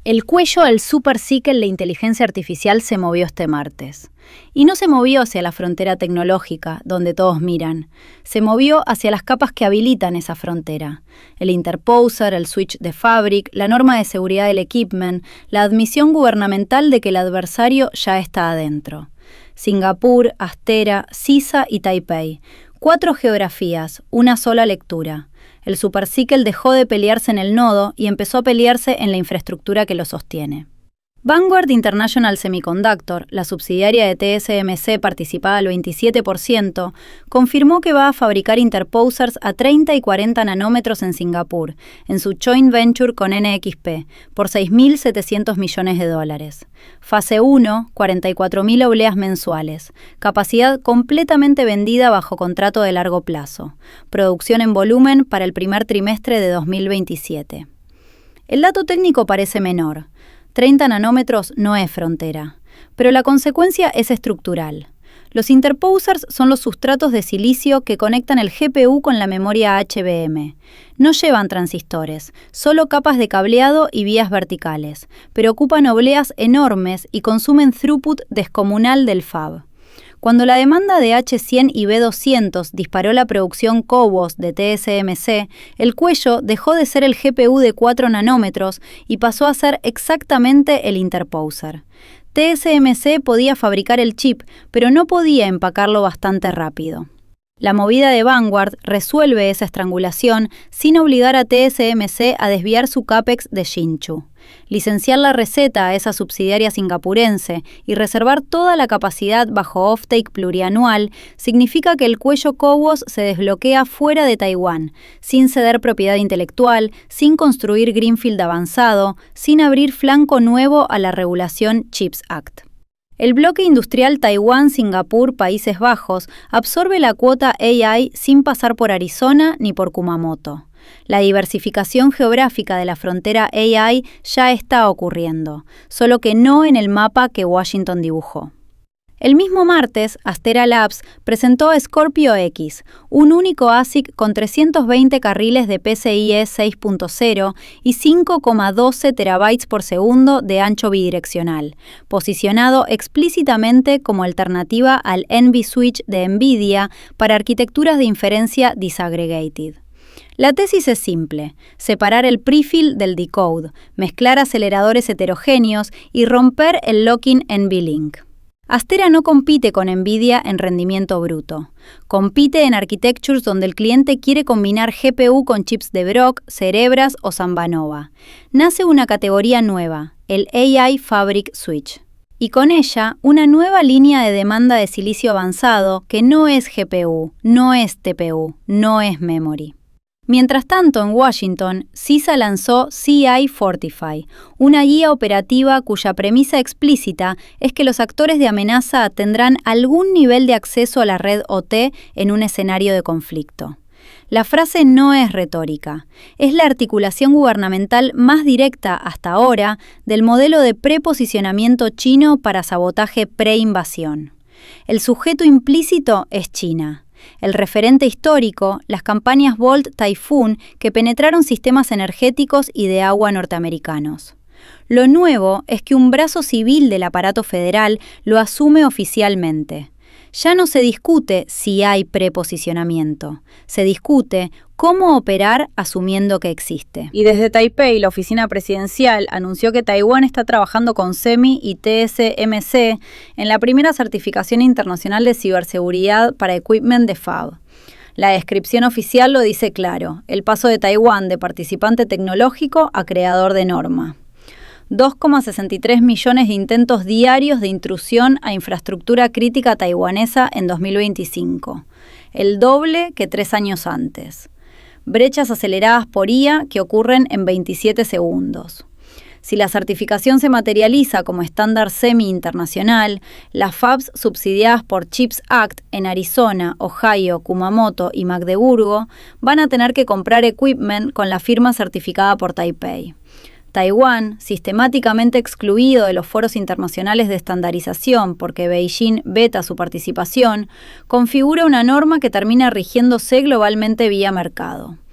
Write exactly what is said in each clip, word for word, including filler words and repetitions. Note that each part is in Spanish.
El cuello del supercícle de inteligencia artificial se movió este martes. Y no se movió hacia la frontera tecnológica, donde todos miran. Se movió hacia las capas que habilitan esa frontera. El interposer, el switch de Fabric, la norma de seguridad del equipment, la admisión gubernamental de que el adversario ya está adentro. Singapur, Astera, CISA y Taipei. Cuatro geografías, una sola lectura. El supercícle dejó de pelearse en el nodo y empezó a pelearse en la infraestructura que lo sostiene. Vanguard International Semiconductor, la subsidiaria de T S M C participada al veintisiete por ciento, confirmó que va a fabricar interposers a treinta y cuarenta nanómetros en Singapur, en su joint venture con N X P, por seis mil setecientos millones de dólares. Fase uno, cuarenta y cuatro mil obleas mensuales. Capacidad completamente vendida bajo contrato de largo plazo. Producción en volumen para el primer trimestre de dos mil veintisiete. El dato técnico parece menor. treinta nanómetros no es frontera, pero la consecuencia es estructural. Los interposers son los sustratos de silicio que conectan el G P U con la memoria H B M. No llevan transistores, solo capas de cableado y vías verticales, pero ocupan obleas enormes y consumen throughput descomunal del fab. Cuando la demanda de H cien y B doscientos disparó la producción CoWoS de T S M C, el cuello dejó de ser el G P U de cuatro nanómetros y pasó a ser exactamente el interposer. T S M C podía fabricar el chip, pero no podía empacarlo bastante rápido. La movida de Vanguard resuelve esa estrangulación sin obligar a T S M C a desviar su CAPEX de Hsinchu. Licenciar la receta a esa subsidiaria singapurense y reservar toda la capacidad bajo offtake plurianual significa que el cuello CoWoS se desbloquea fuera de Taiwán, sin ceder propiedad intelectual, sin construir greenfield avanzado, sin abrir flanco nuevo a la regulación CHIPS Act. El bloque industrial Taiwán-Singapur-Países Bajos absorbe la cuota A I sin pasar por Arizona ni por Kumamoto. La diversificación geográfica de la frontera A I ya está ocurriendo, solo que no en el mapa que Washington dibujó. El mismo martes, Astera Labs presentó Scorpio X, un único A S I C con trescientos veinte carriles de P C I E seis punto cero y cinco coma doce terabytes por segundo de ancho bidireccional, posicionado explícitamente como alternativa al NVSwitch de NVIDIA para arquitecturas de inferencia disaggregated. La tesis es simple: separar el prefill del decode, mezclar aceleradores heterogéneos y romper el locking N V Link. Astera no compite con NVIDIA en rendimiento bruto. Compite en architectures donde el cliente quiere combinar G P U con chips de Brock, Cerebras o Sambanova. Nace una categoría nueva, el A I Fabric Switch. Y con ella, una nueva línea de demanda de silicio avanzado que no es G P U, no es T P U, no es memory. Mientras tanto, en Washington, CISA lanzó C I Fortify, una guía operativa cuya premisa explícita es que los actores de amenaza tendrán algún nivel de acceso a la red O T en un escenario de conflicto. La frase no es retórica, es la articulación gubernamental más directa hasta ahora del modelo de preposicionamiento chino para sabotaje pre-invasión. El sujeto implícito es China. El referente histórico, las campañas Bolt Typhoon que penetraron sistemas energéticos y de agua norteamericanos. Lo nuevo es que un brazo civil del aparato federal lo asume oficialmente. Ya no se discute si hay preposicionamiento, se discute cómo operar asumiendo que existe. Y desde Taipei, la oficina presidencial anunció que Taiwán está trabajando con SEMI y T S M C en la primera certificación internacional de ciberseguridad para equipment de fab. La descripción oficial lo dice claro: el paso de Taiwán de participante tecnológico a creador de norma. dos coma sesenta y tres millones de intentos diarios de intrusión a infraestructura crítica taiwanesa en dos mil veinticinco, el doble que tres años antes. Brechas aceleradas por I A que ocurren en veintisiete segundos. Si la certificación se materializa como estándar SEMI internacional, las fabs subsidiadas por CHIPS Act en Arizona, Ohio, Kumamoto y Magdeburgo van a tener que comprar equipment con la firma certificada por Taipei. Taiwán, sistemáticamente excluido de los foros internacionales de estandarización porque Beijing veta su participación, configura una norma que termina rigiéndose globalmente vía mercado.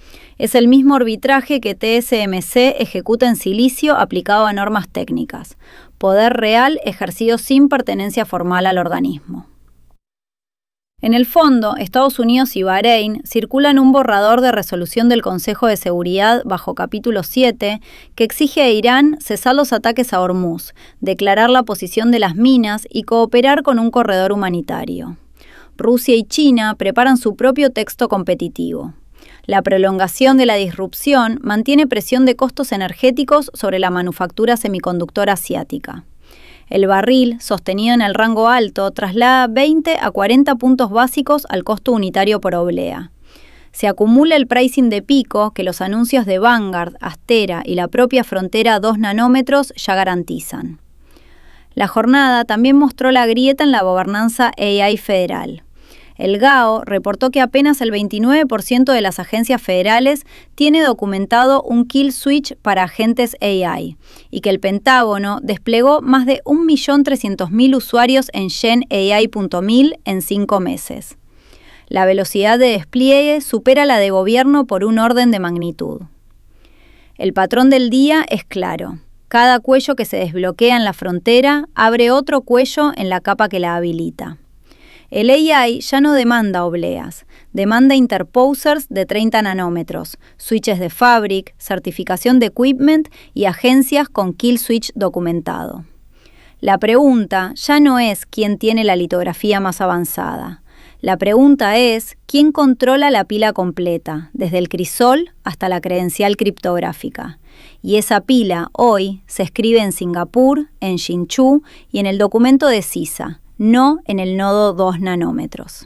Es el mismo arbitraje que T S M C ejecuta en silicio aplicado a normas técnicas. Poder real ejercido sin pertenencia formal al organismo. En el fondo, Estados Unidos y Bahrein circulan un borrador de resolución del Consejo de Seguridad bajo capítulo siete que exige a Irán cesar los ataques a Hormuz, declarar la posición de las minas y cooperar con un corredor humanitario. Rusia y China preparan su propio texto competitivo. La prolongación de la disrupción mantiene presión de costos energéticos sobre la manufactura semiconductora asiática. El barril, sostenido en el rango alto, traslada veinte a cuarenta puntos básicos al costo unitario por oblea. Se acumula el pricing de pico que los anuncios de Vanguard, Astera y la propia frontera dos nanómetros ya garantizan. La jornada también mostró la grieta en la gobernanza A I federal. El G A O reportó que apenas el veintinueve por ciento de las agencias federales tiene documentado un kill switch para agentes A I y que el Pentágono desplegó más de un millón trescientos mil usuarios en Gen A I punto mil en cinco meses. La velocidad de despliegue supera la de gobierno por un orden de magnitud. El patrón del día es claro. Cada cuello que se desbloquea en la frontera abre otro cuello en la capa que la habilita. El A I ya no demanda obleas, demanda interposers de treinta nanómetros, switches de fabric, certificación de equipment y agencias con kill switch documentado. La pregunta ya no es quién tiene la litografía más avanzada. La pregunta es quién controla la pila completa, desde el crisol hasta la credencial criptográfica. Y esa pila hoy se escribe en Singapur, en Hsinchu y en el documento de CISA, no en el nodo dos nanómetros.